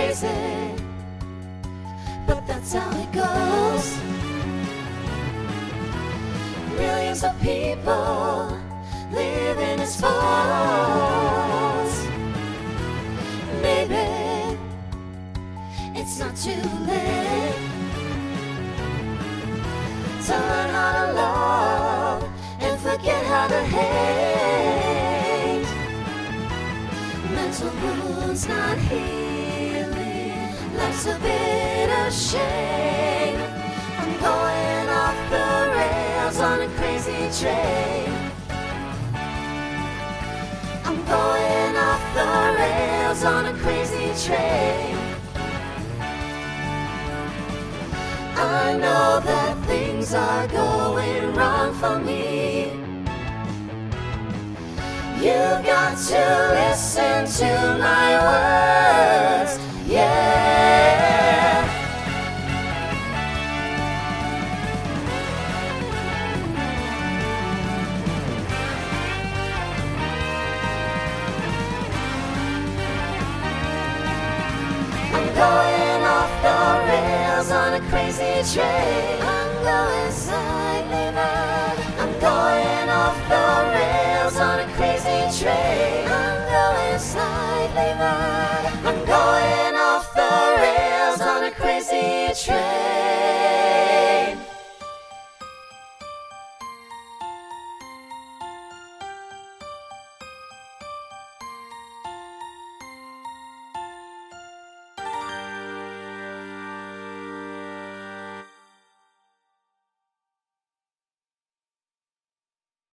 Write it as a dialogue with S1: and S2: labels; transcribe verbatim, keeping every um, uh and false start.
S1: crazy, but that's how it goes. Millions of people living as false. Maybe it's not too late to learn how to love and forget how to hate. Mental wounds not healing, life's a bitter shame. I'm going off the rails on a crazy train. I'm going off the rails on a crazy train. I know that things are going wrong for me. You've got to listen to my words, yeah. I'm going off the rails on a crazy train. I'm going slightly mad. I'm going off the rails on a crazy train. I'm going slightly mad. I'm going off the rails on a crazy train.